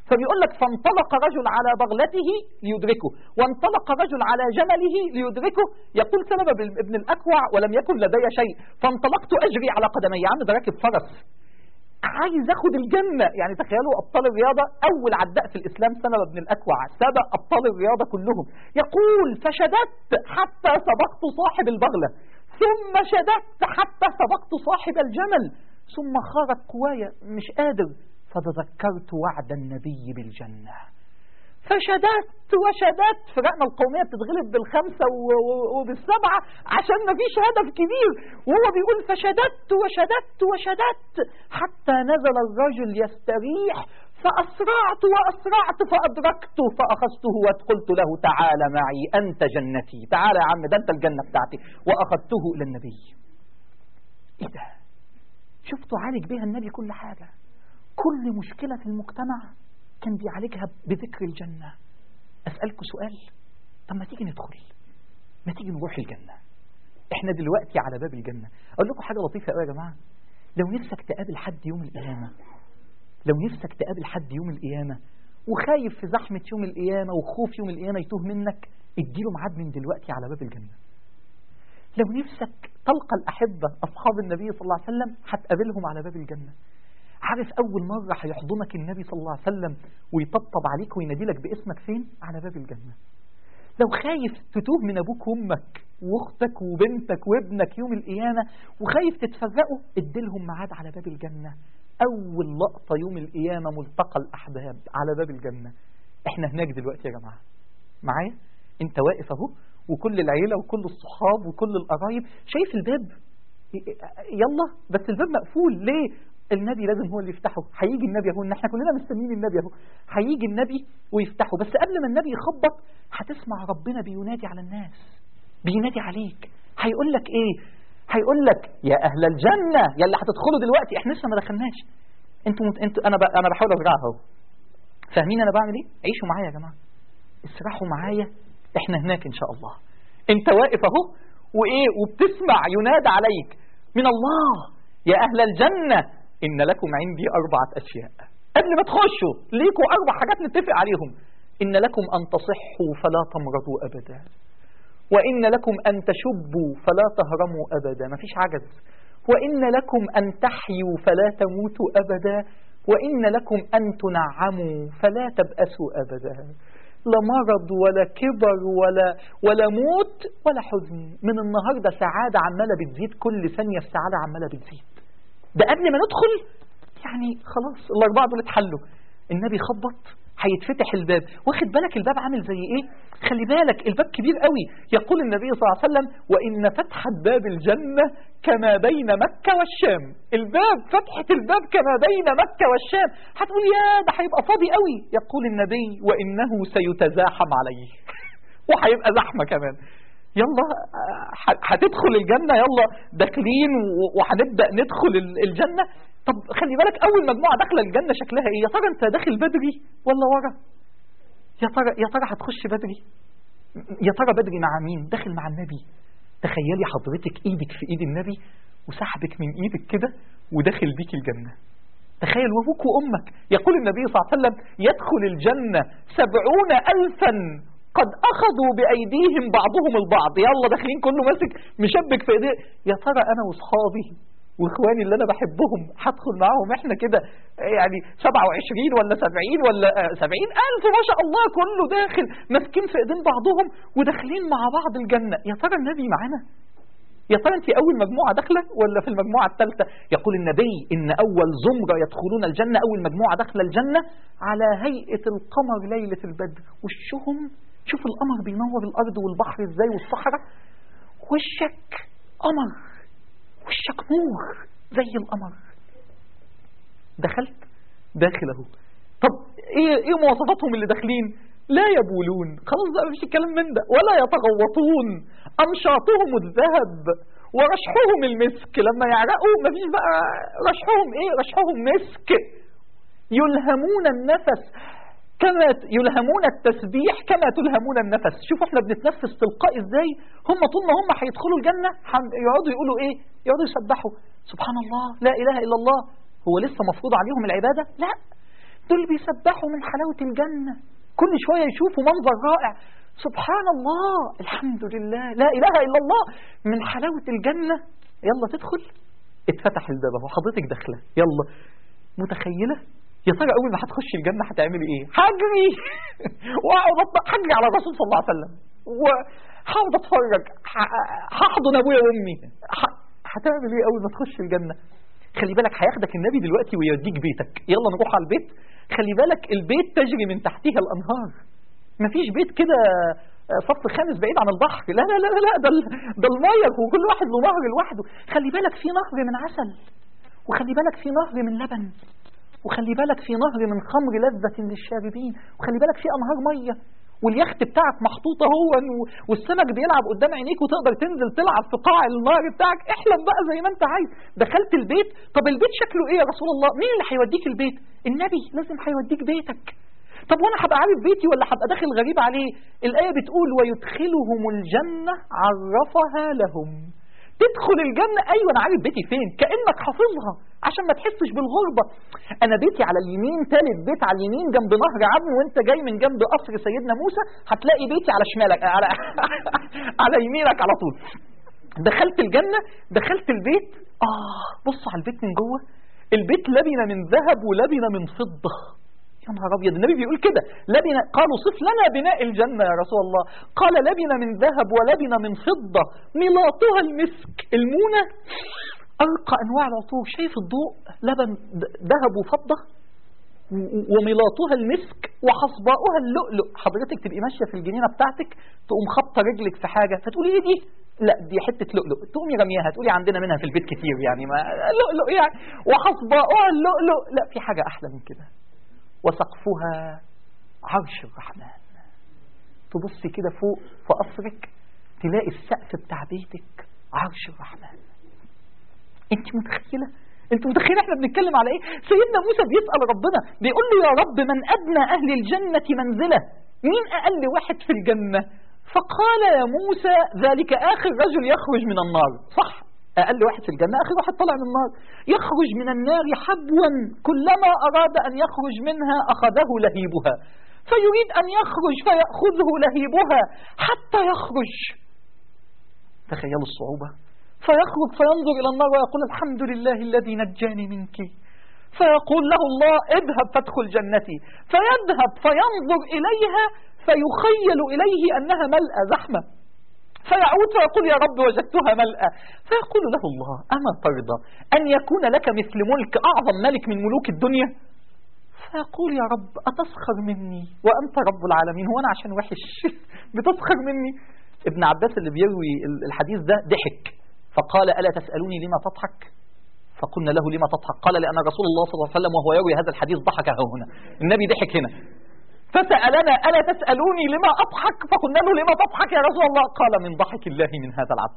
فبيقول لك فانطلق رجل على بغلته ليدركه، وانطلق رجل على جمله ليدركه. يقول سلمة ابن الأكوع ولم يكن لدي شيء فانطلقت أجري على قدمي. يا عم ده راكب فرس عايز اخد الجنة. يعني تخيلوا أبطال الرياضة، أول عداء في الإسلام سلمة بن الأكوع، سبق أبطال الرياضة كلهم. يقول فشددت حتى سبقت صاحب البغلة، ثم شددت حتى سبقت صاحب الجمل، ثم خارت قوايا مش قادر، فتذكرت وعد النبي بالجنة فشددت وشددت. فرقنا القومية بتتغلب بالخمسة وبالسبعة عشان ما فيش هدف كبير، وهو بيقول فشددت وشددت وشددت حتى نزل الرجل يستريح، فأسرعت وأسرعت فأدركته فأخذته وقلت له تعال معي أنت جنتي، تعال يا عم ده أنت الجنة بتاعتي، وأخذته إلى النبي. إيه ده؟ شفتوا عالج بها النبي كل حاجة، كل مشكلة في المجتمع كان بيعالجها بذكر الجنة. أسألكوا سؤال، طب ما تيجي ندخل، ما تيجي نروح الجنة، احنا دلوقتي على باب الجنة. أقول لكم حاجة لطيفة قوي يا جماعة، لو نفسك تقابل حد يوم القيامة، لو نفسك تقابل حد يوم القيامة وخايف في زحمة يوم القيامة وخوف يوم القيامة يتوه منك، اديله ميعاد من دلوقتي على باب الجنة. لو نفسك تلقى الأحبة أصحاب النبي صلى الله عليه وسلم هتقابلهم على باب الجنة. عارف أول مرة هيحضنك النبي صلى الله عليه وسلم ويطبطب عليك ويناديلك باسمك فين؟ على باب الجنة. لو خايف تتوه من أبوك وأمك وأختك وبنتك وابنك يوم القيامة وخايف تتفرقوا، اديلهم ميعاد على باب الجنة. أول لقطة يوم القيامة ملتقى الأحباب على باب الجنة. احنا هناك دلوقتي يا جماعة، معايا؟ انت واقف اهو وكل العيلة وكل الصحاب وكل القرايب، شايف الباب؟ يلا بس الباب مقفول ليه؟ النبي لازم هو اللي يفتحه. هيجي النبي اهو، احنا كلنا مستنيين النبي اهو، هيجي النبي ويفتحه. بس قبل ما النبي يخبط هتسمع ربنا بينادي على الناس، بينادي عليك. هيقول لك ايه؟ هيقول لك يا اهل الجنة يا اللي هتدخلوا دلوقتي، احنا لسه ما دخلناش، انتوا انا بحاول ازرعها اهو. فاهمين انا بعمل ايه؟ عيشوا معايا يا جماعة، اسرحوا معايا، احنا هناك ان شاء الله. انت واقف اهو وايه وبتسمع ينادى عليك من الله يا اهل الجنة إن لكم عندي 4 أشياء. قبل ما تخشوا ليكوا 4 حاجات نتفق عليهم. إن لكم أن تصحوا فلا تمرضوا أبدا، وإن لكم أن تشبوا فلا تهرموا أبدا، ما فيش عجز، وإن لكم أن تحيوا فلا تموتوا أبدا، وإن لكم أن تنعموا فلا تبأسوا أبدا. لا مرض ولا كبر ولا موت ولا حزن. من النهاردة سعادة عمالة بتزيد، كل ثانية السعادة عمالة بتزيد. ده قبل ما ندخل، يعني خلاص ال4 دول اتحلوا. النبي خبط هيتفتح الباب. واخد بالك الباب عامل زي ايه؟ خلي بالك الباب كبير قوي. يقول النبي صلى الله عليه وسلم وإن فتح باب الجنة كما بين مكة والشام. الباب، فتحة الباب كما بين مكة والشام. هتقول يا ده هيبقى فاضي قوي. يقول النبي وإنه سيتزاحم عليه وهيبقى زحمة كمان. يلا هتدخل الجنة، يلا داخلين وهنبدأ ندخل الجنة. طب خلي بالك أول مجموعة داخلة الجنة شكلها إيه؟ يا ترى أنت داخل بدري ولا ورا؟ يا ترى هتخش بدري؟ يا ترى بدري مع مين؟ داخل مع النبي. تخيلي حضرتك إيدك في إيد النبي وسحبك من إيدك كده وداخل بيك الجنة. تخيل وابوك وأمك. يقول النبي صلى الله عليه وسلم يدخل الجنة 70,000 قد أخذوا بأيديهم بعضهم البعض. يلا داخلين كله ماسك مشبك في ايديه. يا ترى أنا وأصحابي وإخواني اللي أنا بحبهم هدخل معاهم إحنا كده يعني 27 ولا 70 ولا 70,000 ما شاء الله، كله داخل ماسكين في ايدين بعضهم وداخلين مع بعض الجنة. يا ترى النبي معانا؟ يا ترى انت اول مجموعة داخلة ولا في المجموعة الثالثة؟ يقول النبي ان اول زمرة يدخلون الجنة، اول مجموعة داخلة الجنة على هيئة القمر ليلة البدر. وشهم، شوف القمر بينور الارض والبحر ازاي والصحراء، وشك قمر، وشك نور زي القمر. دخلت داخل اهو. طب ايه مواصفاتهم اللي داخلين؟ لا يبولون، خلاص بقى مفيش الكلام من ده، ولا يتغوطون، أمشاطهم الذهب ورشحهم المسك. لما يعرقوا مفيش بقى رشحهم ايه؟ رشحهم مسك. يلهمون النفس كما يلهمون التسبيح كما تلهمون النفس. شوفوا احنا بنتنفس تلقائي ازاي. هم طول ما هم هيدخلوا الجنة يقعدوا يقولوا ايه؟ يقعدوا يسبحوا سبحان الله لا اله الا الله. هو لسه مفروض عليهم العبادة؟ لا، دول بيسبحوا من حلاوة الجنة، كل شوية يشوفوا منظر رائع، سبحان الله، الحمد لله، لا إله إلا الله، من حلاوة الجنة. يلا تدخل، اتفتح الباب وحضرتك داخلة، يلا. متخيلة؟ يا ترى أول ما هتخش الجنة هتعملي إيه؟ هجري وأقعد هجري على الرسول صلى الله عليه وسلم، وهقعد أتفرج، هحضن أبويا وأمي. هتعمل إيه أول ما تخش الجنة؟ خلي بالك هياخدك النبي دلوقتي ويوديك بيتك، يلا نروح على البيت. خلي بالك البيت تجري من تحتها الأنهار، مفيش بيت كده صف خامس بعيد عن البحر، لا لا لا لا، ده المية وكل واحد له نهر لوحده. خلي بالك في نهر من عسل، وخلي بالك في نهر من لبن، وخلي بالك في نهر من خمر لذة للشاربين، وخلي بالك في أنهار مية، واليخت بتاعك محطوطة هو، والسمك بيلعب قدام عينيك، وتقدر تنزل تلعب في قاع النهر بتاعك. احلم بقى زي ما انت عايز. دخلت البيت، طب البيت شكله ايه يا رسول الله؟ مين اللي هيوديك البيت؟ النبي لازم هيوديك بيتك. طب وانا هبقى عارف بيتي ولا هبقى داخل غريب عليه؟ الآية بتقول ويدخلهم الجنة عرفها لهم. تدخل الجنة، أيوة أنا عارف بيتي فين، كأنك حافظها عشان ما تحسش بالغربة. أنا بيتي على اليمين، تالت بيت على اليمين جنب نهر عدن، وأنت جاي من جنب قصر سيدنا موسى هتلاقي بيتي على شمالك، على يمينك على طول. دخلت الجنة، دخلت البيت، بص على البيت من جوه، البيت لبنة من ذهب ولبنة من فضة. يا نهار ابيض، النبي بيقول كده، لبنة، قالوا صف لنا بناء الجنة يا رسول الله، قال لبنة من ذهب ولبنة من فضة ملاطها المسك. المونة أرقى أنواع العطور، شايف الضوء، لبن ذهب وفضة، وملاطها المسك وحصباؤها اللؤلؤ. حضرتك تبقي ماشية في الجنينة بتاعتك، تقوم خبطة رجلك في حاجة فتقولي ايه دي؟ لا دي حتة لؤلؤ، تقومي رميها تقولي عندنا منها في البيت كتير، يعني ما لؤلؤ يعني. وحصباؤها اللؤلؤ، لا في حاجة أحلى من كده. وسقفها عرش الرحمن. تبصي كده فوق في قصرك تلاقي السقف بتاع بيتك عرش الرحمن. انت متخيلة؟ انت متخيلة احنا بنتكلم على ايه؟ سيدنا موسى بيسأل ربنا، بيقول له يا رب من أدنى أهل الجنة منزلة، مين أقل واحد في الجنة؟ فقال يا موسى ذلك آخر رجل يخرج من النار. صح، أقل واحد في الجنة آخر واحد طلع من النار. يخرج من النار حبوا كلما أراد أن يخرج منها أخذه لهيبها، فيريد أن يخرج فيأخذه لهيبها حتى يخرج. تخيلوا الصعوبة. فيخرج فينظر إلى النار ويقول الحمد لله الذي نجاني منك، فيقول له الله اذهب فادخل جنتي، فيذهب فينظر إليها فيخيل إليه أنها ملأ زحمة، فيعود فيقول يا رب وجدتها ملأ، فيقول له الله أما ترضى أن يكون لك مثل ملك أعظم ملك من ملوك الدنيا؟ فيقول يا رب أتسخر مني وأنت رب العالمين، هو أنا عشان وحش بتسخر مني؟ ابن عباس اللي بيروي الحديث ده ضحك فقال ألا تسألوني لما تضحك؟ فقلنا له لما تضحك؟ قال لأن رسول الله صلى الله عليه وسلم وهو يروي هذا الحديث ضحك هنا. النبي ضحك هنا فسألنا ألا تسألوني لما أضحك؟ فقلنا له لما تضحك يا رسول الله؟ قال من ضحك الله من هذا العبد.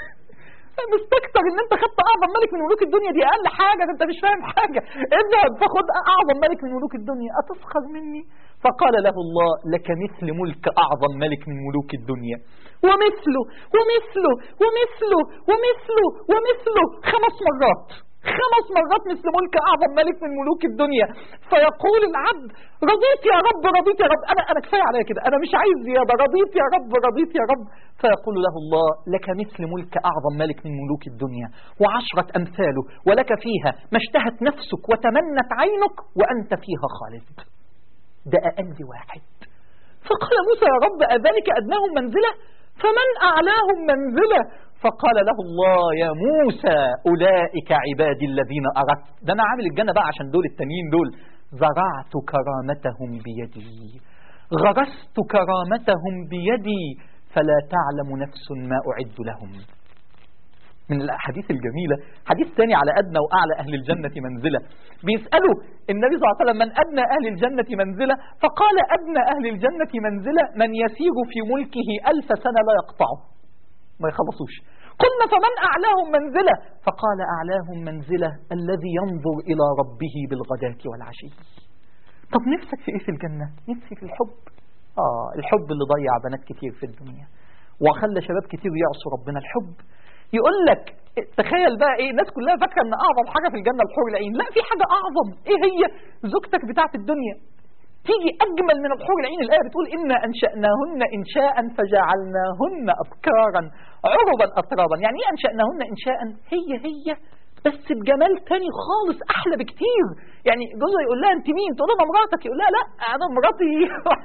مستكتر ان انت خدت اعظم ملك من ملوك الدنيا، دي اقل حاجة، انت مش فاهم حاجة، اذهب فخد اعظم ملك من ملوك الدنيا، اتسخر مني؟ فقال له الله لك مثل ملك اعظم ملك من ملوك الدنيا ومثله ومثله ومثله ومثله ومثله 5 مرات، 5 مرات مثل ملك أعظم ملك من ملوك الدنيا. فيقول العبد رضيت يا رب رضيت يا رب، أنا كفاية عليا كده، أنا مش عايز زيادة، رضيت يا رب رضيت يا رب. فيقول له الله لك مثل ملك أعظم ملك من ملوك الدنيا و10 أمثاله، ولك فيها ما اشتهت نفسك وتمنت عينك وأنت فيها خالد. ده أقل واحد. فقال موسى يا رب أذلك أدناهم منزلة فمن أعلاهم منزلة؟ فقال له الله يا موسى أولئك عبادي الذين أردت، ده أنا عامل الجنة بقى عشان دول التانيين دول، زرعت كرامتهم بيدي، غرست كرامتهم بيدي، فلا تعلم نفس ما أعد لهم. من الأحاديث الجميلة حديث ثاني على أدنى وأعلى أهل الجنة منزلة، بيسألوا النبي صلى الله عليه وسلم من أدنى أهل الجنة منزلة؟ فقال أدنى أهل الجنة منزلة من يسير في ملكه 1000 سنة لا يقطعه، ما يخلصوش. قلنا فمن أعلاهم منزلة؟ فقال أعلاهم منزلة الذي ينظر إلى ربه بالغداة والعشي. طب نفسك في إيه في الجنة؟ نفسي في الحب. الحب اللي ضيع بنات كتير في الدنيا وخلى شباب كتير يعصوا ربنا. الحب يقول لك تخيل بقى ايه، الناس كلها فاكره ان اعظم حاجه في الجنه الحور العين، لا في حاجه اعظم. ايه هي؟ زوجتك بتاعت الدنيا تيجي اجمل من الحور العين. الايه بتقول انا انشاناهن انشاء فجعلناهن ابكارا عربا اترابا. يعني ايه انشاناهن انشاء؟ هي بس بجمال تاني خالص، احلى بكتير. يعني جوزها يقول لها انت مين؟ تقول له انا مراتك. يقول لها لا انا مراتي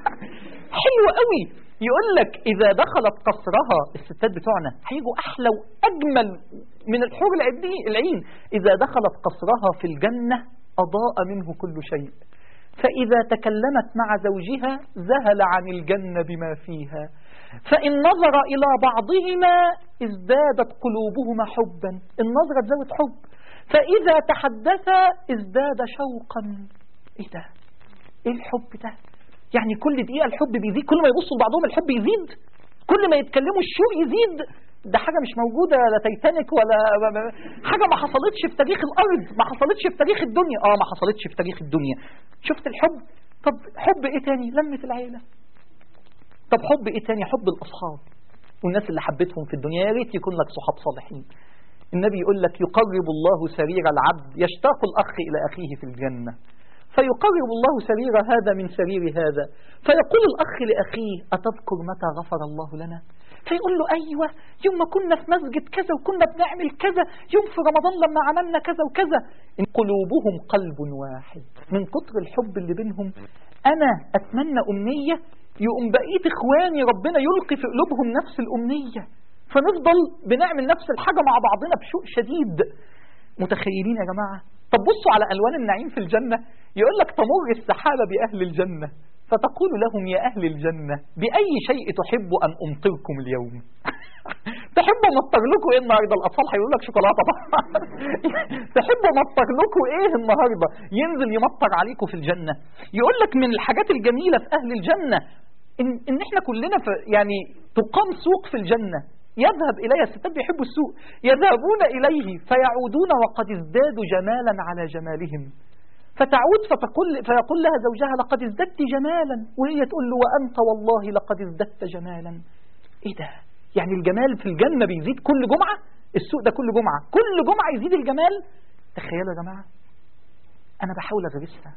حلوه قوي. يقول لك اذا دخلت قصرها، الستات بتوعنا هيجوا احلى واجمل من الحور العين. اذا دخلت قصرها في الجنه اضاء منه كل شيء، فاذا تكلمت مع زوجها ذهل عن الجنه بما فيها، فإن نظر إلى بعضهما ازدادت قلوبهما حبا، النظرة تزود حب، فإذا تحدث ازداد شوقا. إيه ده؟ إيه الحب ده؟ يعني كل دقيقة الحب بيزيد، كل ما يبصوا لبعضهم الحب يزيد، كل ما يتكلموا الشوق يزيد. ده حاجة مش موجودة، لا تايتانيك ولا حاجة ما حصلتش في تاريخ الأرض، ما حصلتش في تاريخ الدنيا. ما حصلتش في تاريخ الدنيا. شفت الحب؟ طب حب إيه تاني؟ لمة العيلة. طب حب ايه تاني؟ حب الاصحاب والناس اللي حبيتهم في الدنيا. يا ريت يكون لك صحاب صالحين. النبي يقول لك يقرب الله سرير العبد، يشتاق الاخ الى اخيه في الجنه، فيقرب الله سرير هذا من سرير هذا، فيقول الاخ لاخيه اتذكر متى غفر الله لنا؟ فيقول له ايوه، يوم ما كنا في مسجد كذا وكنا بنعمل كذا، يوم في رمضان لما عملنا كذا وكذا. إن قلوبهم قلب واحد. من كتر الحب اللي بينهم انا اتمنى امنيه يقوم بقية إخواني ربنا يلقي في قلوبهم نفس الأمنية، فنفضل بنعمل نفس الحاجة مع بعضنا بشوق شديد. متخيلين يا جماعة؟ طب بصوا على ألوان النعيم في الجنة. يقول لك تمر السحابة بأهل الجنة فتقول لهم يا أهل الجنة بأي شيء تحب أن أمطركم اليوم؟ تحب أمطر لكم إيه النهاردة؟ الأطفال هيقول لك شوكولاتة طبعا. تحب أمطر لكم إيه النهاردة؟ ينزل يمطر عليكم في الجنة. يقول لك من الحاجات الجميلة في أهل الجنة إن إحنا كلنا يعني تقام سوق في الجنة يذهب إليه، الستات بيحبوا السوق، يذهبون إليه فيعودون وقد ازدادوا جمالا على جمالهم، فتعود فيقول لها زوجها لقد ازددت جمالا، وهي تقول له وأنت والله لقد ازددت جمالا. إيه ده؟ يعني الجمال في الجنة بيزيد كل جمعة، السوق ده كل جمعة، كل جمعة يزيد الجمال. تخيلوا يا جماعة، أنا بحاول أغرسها،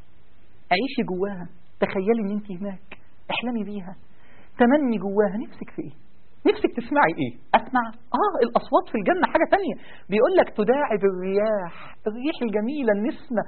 عيشي جواها، تخيلي إن أنت هناك، احلمي بيها، تمني جواها. نفسك في إيه؟ نفسك تسمعي إيه؟ أسمع؟ الأصوات في الجنة حاجة تانية. بيقول لك تداعب الرياح، الريح الجميلة النسمة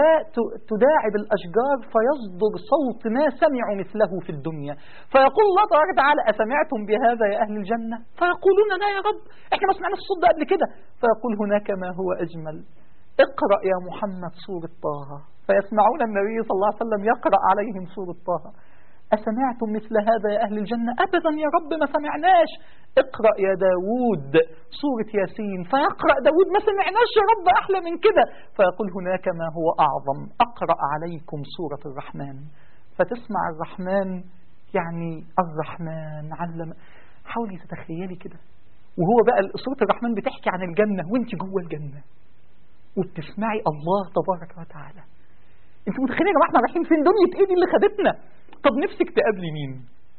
تداعب الأشجار فيصدر صوت ما سمعوا مثله في الدنيا، فيقول الله تبارك وتعالى أسمعتم بهذا يا أهل الجنة؟ فيقولون لا يا رب، إحنا ما سمعنا الصوت ده قبل كده. فيقول هناك ما هو أجمل، اقرأ يا محمد سورة طه، فيسمعون النبي صلى الله عليه وسلم يقرأ عليهم سورة طه. أسمعتم مثل هذا يا أهل الجنة؟ أبدا يا رب ما سمعناش. اقرأ يا داود سورة ياسين، فيقرأ داود ما سمعناش يا رب أحلى من كده. فيقول هناك ما هو أعظم، أقرأ عليكم سورة الرحمن، فتسمع الرحمن. يعني الرحمن علم. حاولي تتخيلي كده، وهو بقى سورة الرحمن بتحكي عن الجنة وانت جوه الجنة وبتسمعي الله تبارك وتعالى. انتوا متخيلين يا جماعة احنا رايحين فين؟ دنيا ايه دي اللي خدتنا؟ طب نفسك تقابلي مين؟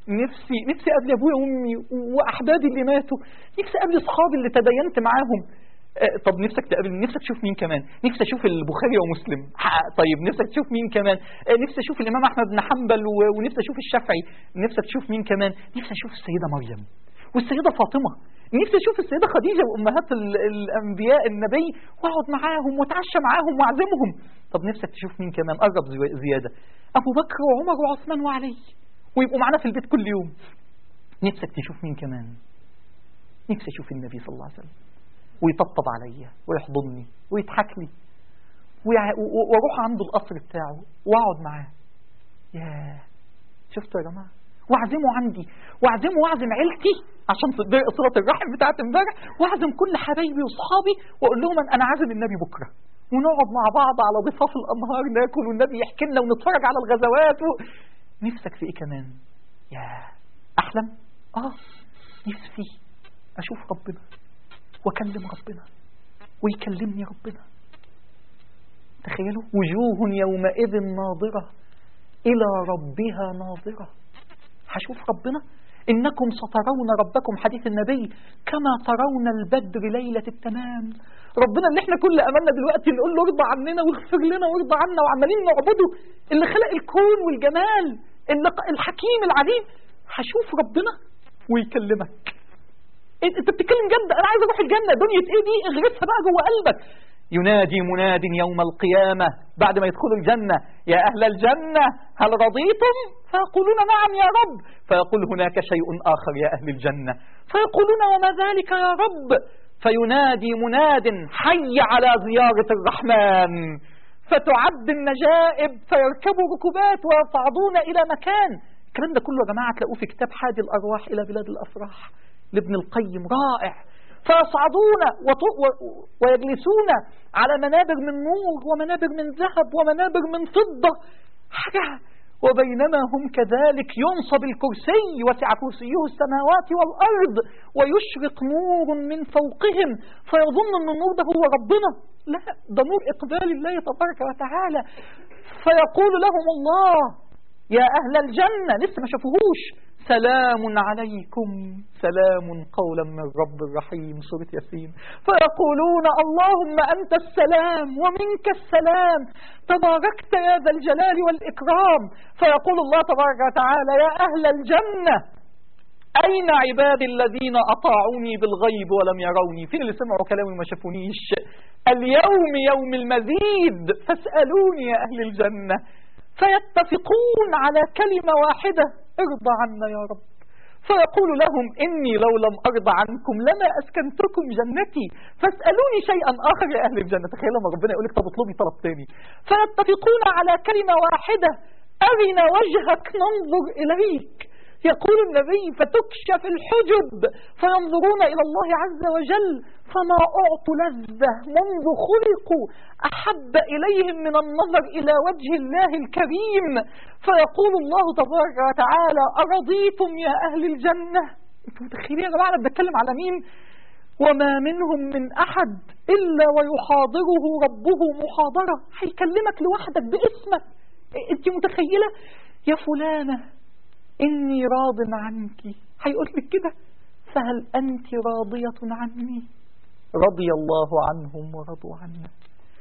نفسي اقابل ابويا وامي واحبابي اللي ماتوا، نفسي اقابل اصحابي اللي تدينت معاهم. طب نفسك تقابل، نفسك تشوف مين كمان؟ نفسي اشوف البخاري ومسلم. طيب نفسك تشوف مين كمان؟ نفسي اشوف الامام احمد بن حنبل ونفسي اشوف الشافعي. نفسك تشوف مين كمان؟ نفسي اشوف السيده مريم والسيده فاطمه. نفسي اشوف السيده خديجه وامهات الانبياء النبي واقعد معاهم واتعشى معاهم واعزمهم. طب نفسك تشوف مين كمان؟ قرب زياده، ابو بكر وعمر وعثمان وعلي، ويبقوا معانا في البيت كل يوم. نفسك تشوف مين كمان؟ نفسي اشوف النبي صلى الله عليه وسلم ويطبطب عليا ويحضني ويضحك لي واروح عنده القصر بتاعه واقعد معاه. ياه، شفتوا يا جماعه؟ واعزمه عندي، واعزم عيلتي عشان صلة الرحم بتاعت امبارح، واعزم كل حبايبي واصحابي واقول لهم انا عازم النبي بكره، ونقعد مع بعض على ضفاف الانهار ناكل والنبي يحكي لنا ونتفرج على الغزوات نفسك في ايه كمان؟ ياه، احلم. نفسي اشوف ربنا واكلم ربنا ويكلمني ربنا. تخيلوا، وجوه يومئذ ناظرة إلى ربها ناظرة. هشوف ربنا. إنكم سترون ربكم، حديث النبي، كما ترون البدر ليلة التمام. ربنا اللي احنا كل أملنا دلوقتي نقول له ارضى عننا واغفر لنا وارضى عنا وعمالين نعبده، اللي خلق الكون والجمال، الحكيم العليم، هشوف ربنا ويكلمك. انت بتتكلم جنة، انا عايز اروح الجنة، دنيا ايه دي؟ اغرسها بقى جوه قلبك. ينادي مناد يوم القيامة بعد ما يدخلوا الجنة: يا أهل الجنة هل رضيتم؟ فيقولون نعم يا رب. فيقول هناك شيء آخر يا أهل الجنة، فيقولون وما ذلك يا رب؟ فينادي مناد: حي على زيارة الرحمن. فتعد النجائب فيركبوا ركوبات ويصعدون إلى مكان. الكلام ده كله يا جماعة تلاقوه في كتاب حادي الأرواح إلى بلاد الأفراح لابن القيم، رائع. فيصعدون ويجلسون على منابر من نور ومنابر من ذهب ومنابر من فضة، حاجة. وبينما هم كذلك ينصب الكرسي، وسع كرسيه السماوات والأرض، ويشرق نور من فوقهم، فيظن أن النور ده هو ربنا. لا، ده نور إقبال الله تبارك وتعالى. فيقول لهم الله: يا أهل الجنة، لسه ما شافوهوش، سلام عليكم، سلام قولا من رب الرحيم، سورة ياسين. فيقولون: اللهم أنت السلام ومنك السلام، تباركت يا ذا الجلال والإكرام. فيقول الله تبارك وتعالى: يا أهل الجنة، أين عبادي الذين أطاعوني بالغيب ولم يروني؟ فين اللي سمعوا كلامي وما شافونيش؟ اليوم يوم المزيد، فاسألوني يا أهل الجنة. فيتفقون على كلمة واحدة: ارضى عنا يا رب. فيقول لهم: إني لو لم أرضى عنكم لما أسكنتكم جنتي، فاسألوني شيئا آخر يا أهل الجنة. تخيل لما ربنا يقول لك طب اطلبي طلب تاني. فيتفقون على كلمة واحدة: أرنا وجهك ننظر إليك. يقول النبي: فتكشف الحجب فينظرون إلى الله عز وجل، فما أعطوا لذة منذ خلقوا أحب إليهم من النظر إلى وجه الله الكريم. فيقول الله تبارك وتعالى: أرضيتم يا أهل الجنة؟ انتم متخيلين يا جماعة بنتكلم على مين؟ وما منهم من أحد إلا ويحاضره ربه محاضرة، هيكلمك لوحدك باسمك. انت متخيلة؟ يا فلانة إني راض عنك، هيقول لك كده: فهل أنت راضية عني؟ رضي الله عنهم ورضوا عنه.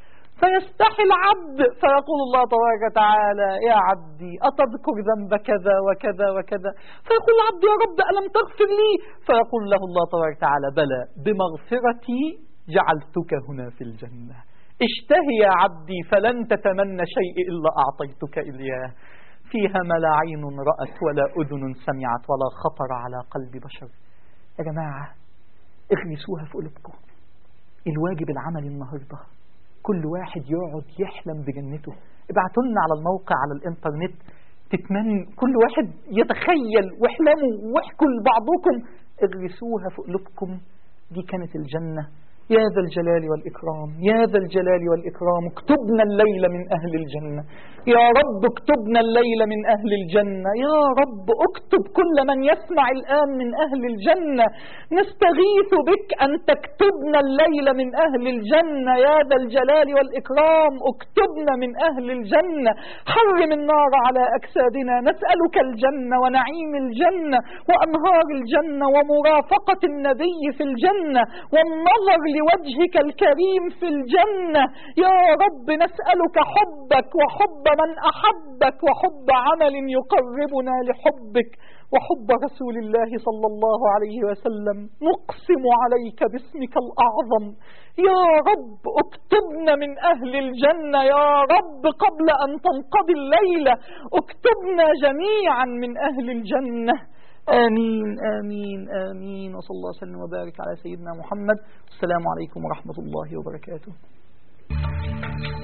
فيستحي العبد، فيقول الله تبارك وتعالى: يا عبدي أتذكر ذنب كذا وكذا وكذا؟ فيقول العبد: يا رب ألم تغفر لي؟ فيقول له الله تبارك وتعالى: بلى، بمغفرتي جعلتك هنا في الجنة، اشتهي يا عبدي فلن تتمنى شيء إلا أعطيتك إياه، فيها ما لا عين رأت ولا أذن سمعت ولا خطر على قلب بشر. يا جماعة اغرسوها في قلوبكم. الواجب العملي النهاردة كل واحد يقعد يحلم بجنته. ابعتوا لنا على الموقع على الانترنت تتمنى، كل واحد يتخيل واحلموا واحكوا لبعضكم، اغرسوها في قلوبكم. دي كانت الجنة. يا ذا الجلال والإكرام، يا ذا الجلال والإكرام، اكتبنا الليل من أهل الجنة يا رب، اكتبنا الليل من أهل الجنة يا رب، اكتب كل من يسمع الآن من أهل الجنة. نستغيث بك أن تكتبنا الليل من أهل الجنة يا ذا الجلال والإكرام، اكتبنا من أهل الجنة. حرم النار على أجسادنا، نسألك الجنة ونعيم الجنة وأنهار الجنة ومرافقة النبي في الجنة والنظر لوجهك الكريم في الجنة يا رب. نسألك حبك وحب من أحبك وحب عمل يقربنا لحبك وحب رسول الله صلى الله عليه وسلم. نقسم عليك باسمك الأعظم يا رب، اكتبنا من أهل الجنة يا رب قبل أن تنقضي الليلة، اكتبنا جميعا من أهل الجنة. آمين آمين آمين. وصلى الله وسلم وبارك على سيدنا محمد. السلام عليكم ورحمة الله وبركاته.